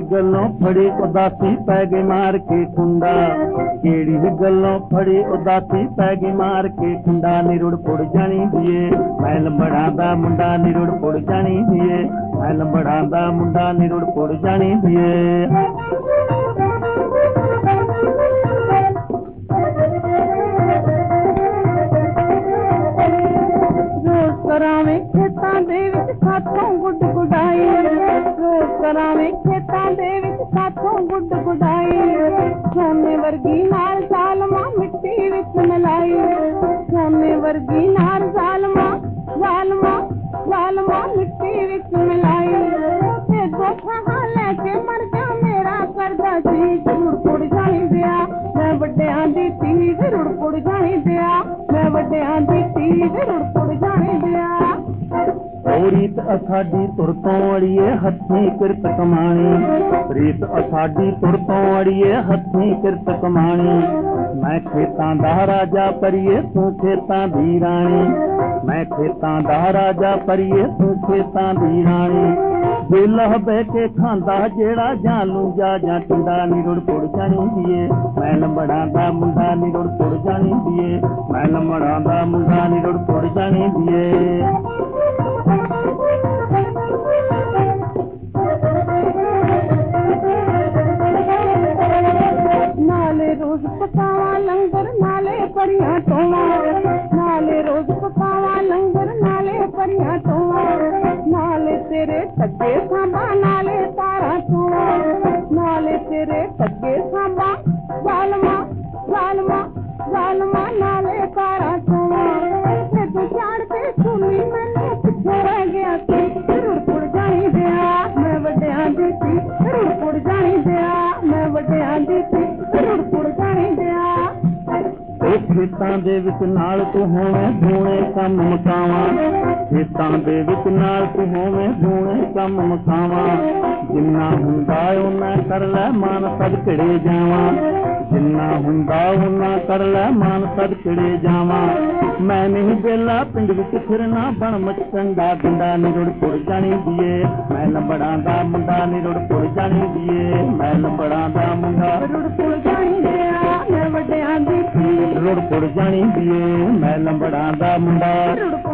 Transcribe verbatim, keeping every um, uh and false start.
गलों फड़ी उदासी पै गई मार के कुंडा, केड़ी गलों फड़ी उदासी पै गई मार के कुंडा। निरुड़ पुड़ जानी दिए मैं लंबड़ा दा मुंडा, निरुड़ पुड़ जानी दिए मैं लंबड़ा दा मुंडा, निरुड़ पुड़ जानी दिए। करावे खेतां दे विच साथों गुड गुडाई, रोज करावे खेतां दे विच साथों गुड गुडाई। सोने वर्गी नार जालमा मिट्टी विच मिलाई, सोने वर्गी नार जालमा जालमा जालमा मिट्टी विच मिलाई। ते दो खां लैके मर जा मेरा करदा जी, रुड़ पुड़ जानी दिया मैं वड्डियां दी धी, रुड़ पुड़ जानी दिया मैं वड्डियां दी धी, रुड़ पुड़ जानी दिया। रीत असाडी तुर तो अड़िए हथी किरत कमाणी, रीत असाडी तुर तो अड़िए हथी किरत कमाणी। मैं खेतां दा राजा परिए तू खेतां दी राणी, मैं खेतां दा राजा परिए तू खेतां दी राणी। बेला बह के खांदा जेड़ा जालू जा जा टिंडा, निरुड़ पुड़ जानी दिए मैं लंबड़ा दा मुंडा, निरुड़ पुड़ जानी दिए मैं लंबड़ा दा मुंडा, निरुड़ पुड़ जानी दिए। नाले रोज पकावा लंगर नाले परियां टोवा, नाले रोज पकावा लंगर नाले परियां टोवा। नाले तेरे टगे सांबा नाले तारा टोवा, नाले तेरे टगे सांबा जालमा जालमा जालमा नाले तारा टोवा। ते तू चाड़ के सुनी मैनू पिछे रह गया सी, रुड़ पुड़ जानी दिया मैं वड्डियां दी धी, रुड़ पुड़ जानी दिया मैं वड्डियां दी धी, रुड़ पुड़ जानी दिया। खेतां दे विच नाल तू होवे धूणे कम मकावा, खेतां दे विच नाल तू होवे धूणे कम मकावा। जिन्ना हुंदा उन्ना कर लै मान सदकड़े जावा, जिन्ना हुंदा उन्ना कर लै मान सदकड़े जावा। मैं नहीं बेला पिंड विच फिरना बन मचकंडा गंडा, निरुड़ पुड़ जानी दिए मैं लंबड़ा दा मुंडा, निरुड़ पुड़ जानी दिए मैं लंबड़ा दा मुंडा, रुड़ पुड़ जानी दिया मैं वड्डियां दी धी, रुड़ पुड़ जानी दिए मैं लंबड़ा दा मुंडा।